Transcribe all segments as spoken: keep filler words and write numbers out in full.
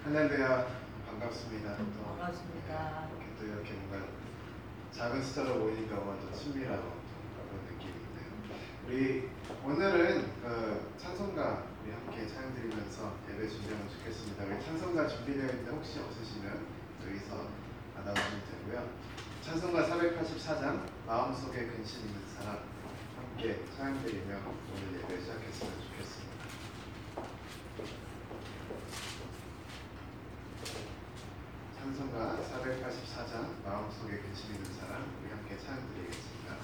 할렐루야, 반갑습니다. 또 반갑습니다. 이렇게 또 이렇게 뭔가 작은 숫자로 모이니까 완전 친밀하고 그런 느낌이 있네요. 우리 오늘은 그 찬송가 우리 함께 찬양 드리면서 예배 준비하면 좋겠습니다. 우리 찬송가 준비되어 있는데 혹시 없으시면 여기서 받아오시면 되고요. 찬송가 사백팔십사 장 마음속에 근심 있는 사람 함께 찬양 드리며 오늘 예배 시작했으면 좋겠습니다. 찬송가 사백팔십사 장 마음속에 근심 있는 사람 우리 함께 찬양 드리겠습니다.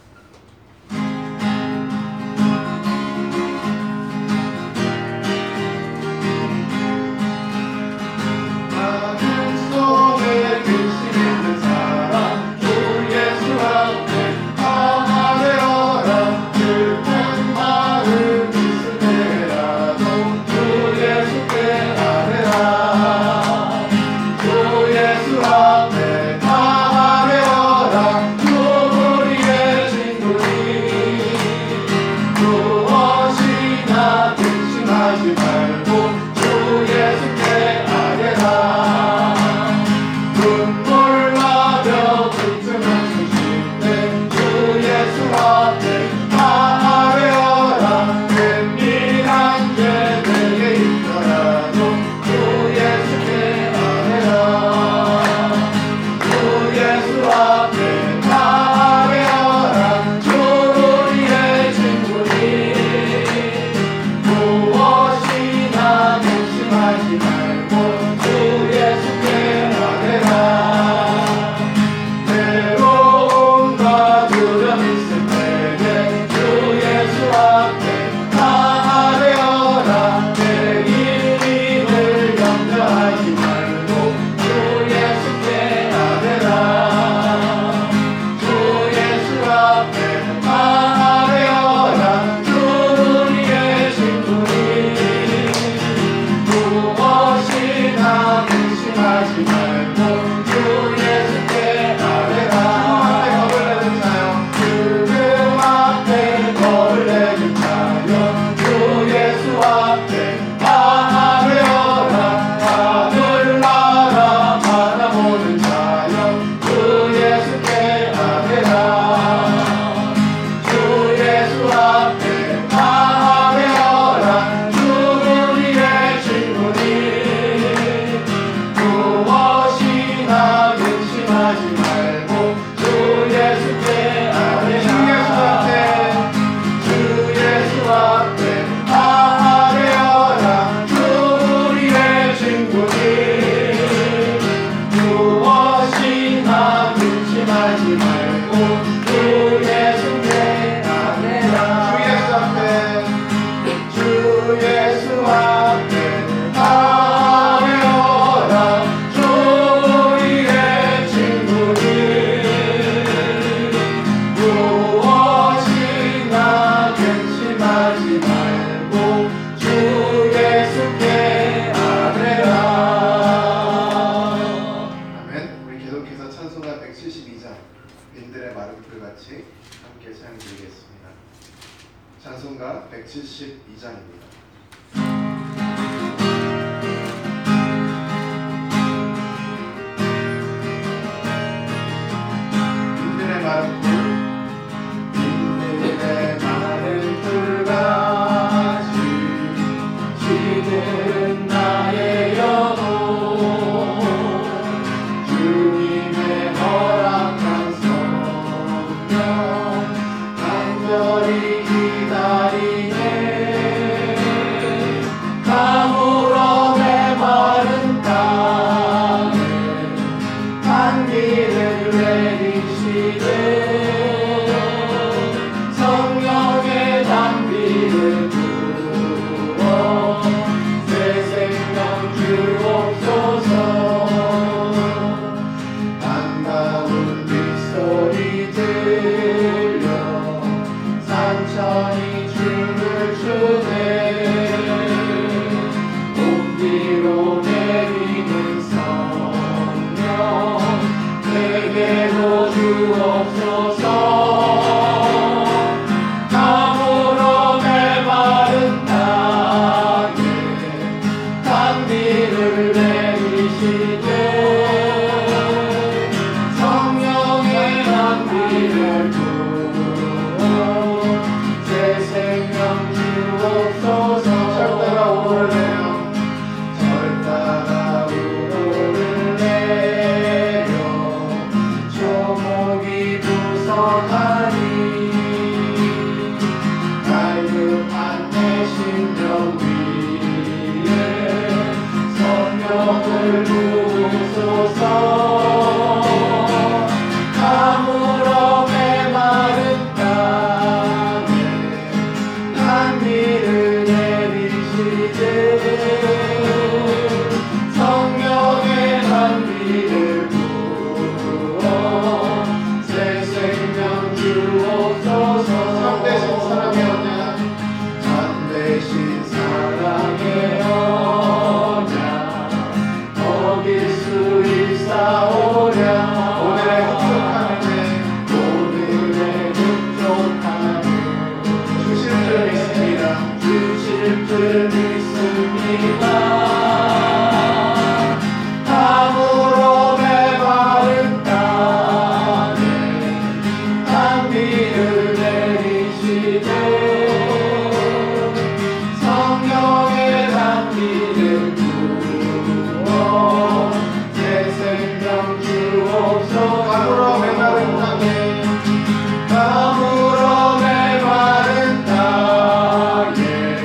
찬송가 백칠십이 장입니다. 빈들의 마른 풀, 빈들의 마른 풀같이 쉬는 나의 영혼, 주님의 허락한 성령 간절히 가물어 메마른 땅에 단비를 내리시되 성령의 단비를 부어 세상 성령의 단비를 부어 새 생명 주옵소서. 참되신 사랑의 언약 참되신 사랑의 언약 어길 수 있사오랴. 오늘의 흡족함을 오늘의 흡족함을 주실 줄 믿습니다. 주실 줄 믿습니다. 다음으로 메마른 땅에 단비를 내리시되 성령의 단비를 부어 새 생명 주옵소서. 가물어 메마른 땅에 가물어 메마른 땅에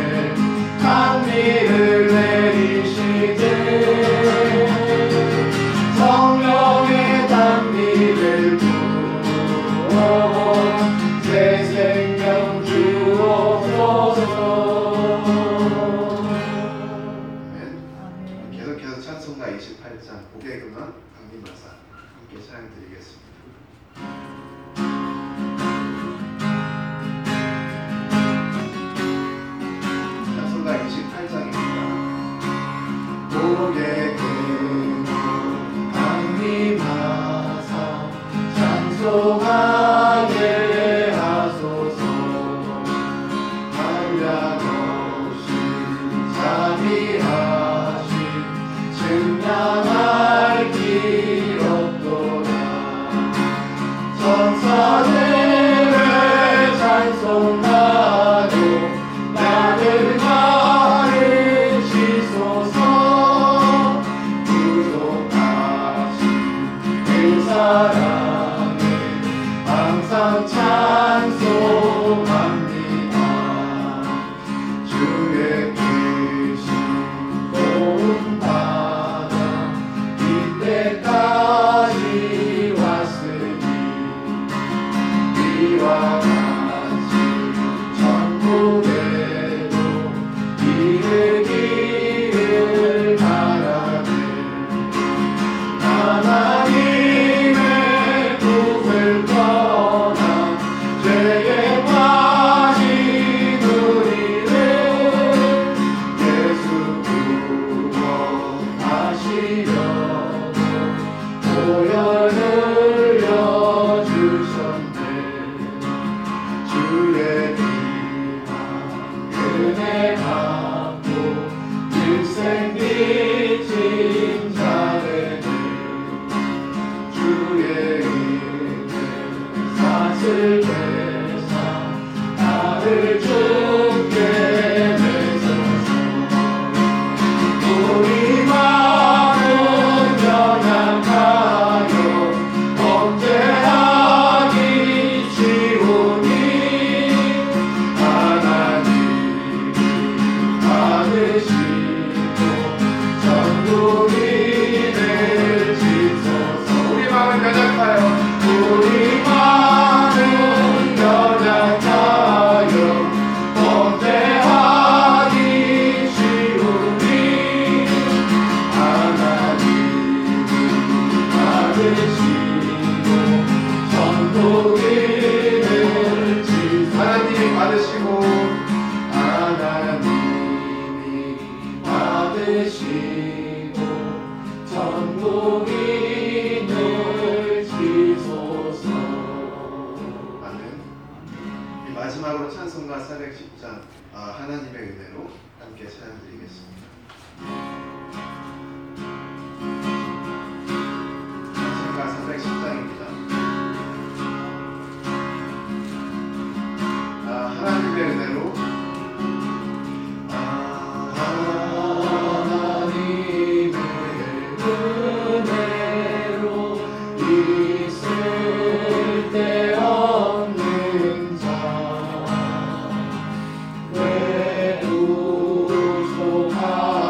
단비를 내리시되 성령의 단비를 부어 새 생명 주옵소서. 아멘. 계속해서 찬송가 이십팔 장 고개 근원 강림하사 함께 찬양 드리겠습니다. 찬송가 이십팔 장입니다. 고개 근원 강림하사 찬송하게 하소서. 한량 없이 자비하신 증량할 길 없도다. 천사들의 찬송가도 나를 가르치소서. 구속하신 그 사랑에 항상 찬송합니다. 주의 크신 도움받아 이때까지 왔으니 이와 같이 천국에도 이르기를 바라네. 하나님의 뜻을 떠나 죄에 빠진 우리를 예수 구원하시려고 보혈 흘려주셨네. 주의 비만 은혜 받고 일생 빚진 자들을 주의 은혜 사슬 되사 나를 주께 내소서. 우리만은 연약하여 범죄하기 쉬우니 하나님이 받으시고 전국인을 지소서. 우리 마음은 연약하여 우리 마음은 연약하여 범죄하기 쉬우니 하나님이 받으시고 전국인을 지소서. 하나님이 받으시고 하나님이 받으시고 전국인을 지소서. 아멘. 이 마지막으로 찬송가 사백십 장 아, 하나님의 은혜로 함께 찬양 드리겠습니다. 찬송가 사백십 장입니다. 아, 하나님의 은혜로 하나님의 은혜로 있을 데 없는 자 외도소하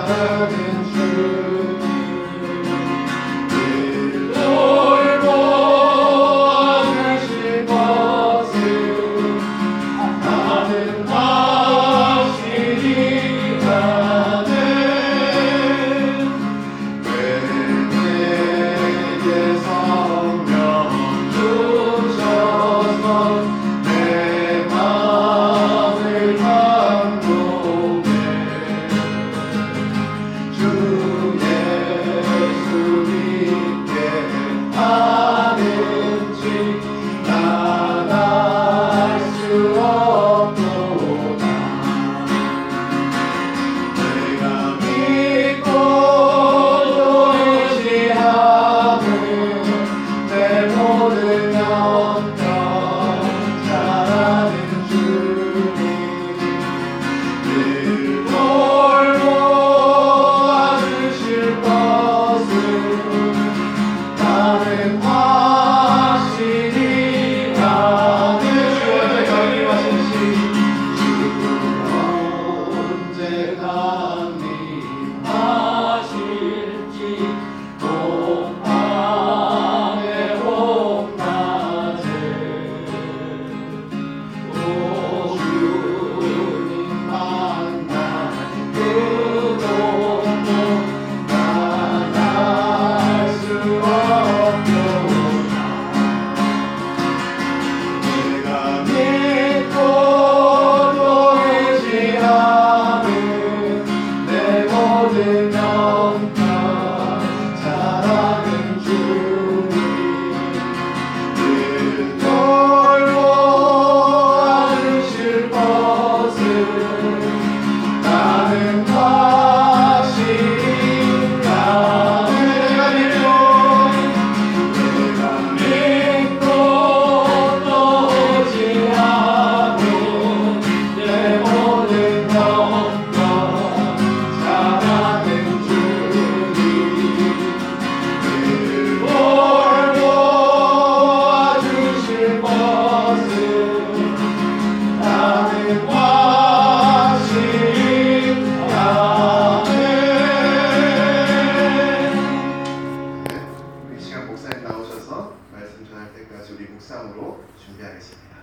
우리 시간 목사님 나오셔서 말씀 전할 때까지 우리 묵상으로 준비하겠습니다.